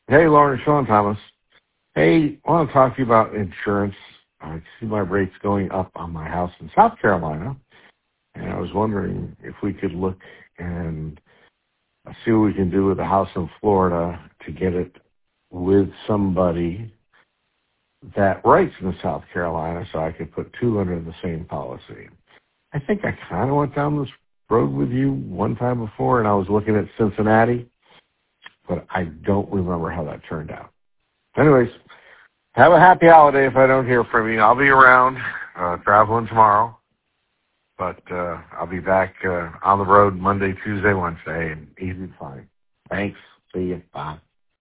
Hey, Lauren, Sean Thomas. Hey, I want to talk to you about insurance. I see my rates going up on my house in South Carolina, and I was wondering if we could look and see what we can do with the house in Florida to get it with somebody that writes in South Carolina so I could put two under the same policy. I think I kind of went down this road with you one time before, and I was looking at Cincinnati, but I don't remember how that turned out. Anyways, have a happy holiday if I don't hear from you. I'll be around, traveling tomorrow, but I'll be back on the road Monday, Tuesday, Wednesday, and easy to find. Thanks. See you. Bye.